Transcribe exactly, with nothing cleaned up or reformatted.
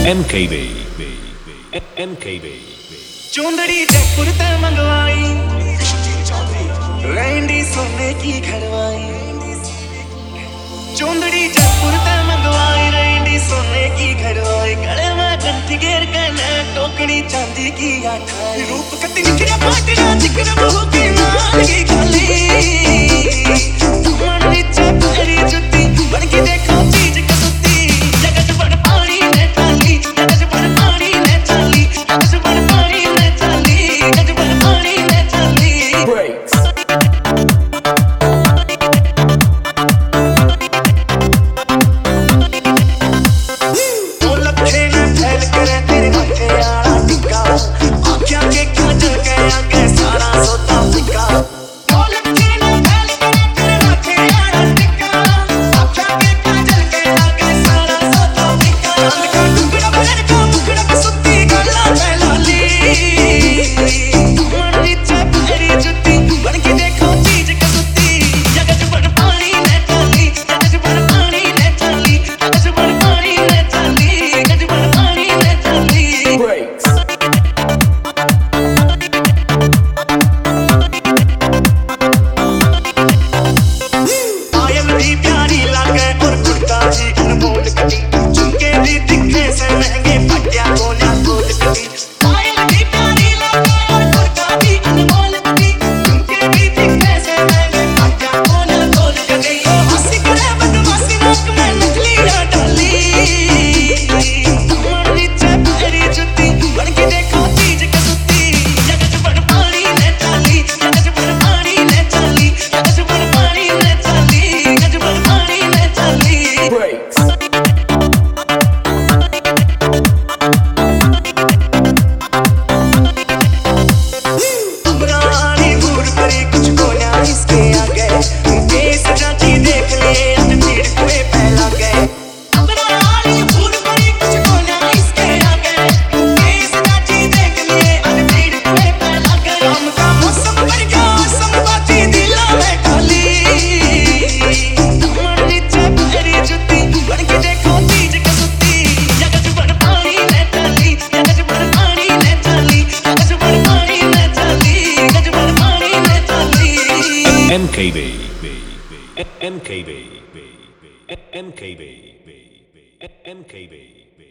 M K B M K B चुंदड़ी जयपुर ते मंगवाई, Randy सोने की घड़वाई। चुंदड़ी जयपुर ते मंगवाई, रैंडी सोने की घड़वाई। गले में कंठी घेर के न टोकरी चांदी की आखाई। रूप कति निखरा पाटरा जिक्र बहू की नाल की गाली। मन नीचे पैरी जुती बन के देखो चीज कसुती। जगत बड़ पानी ने चाली, जगत बड़ पानी ने चाली, जगत बड़ पानी ने चाली, जगत बड़ पानी ने चाली। Breaks. M K B M K B M K B M K B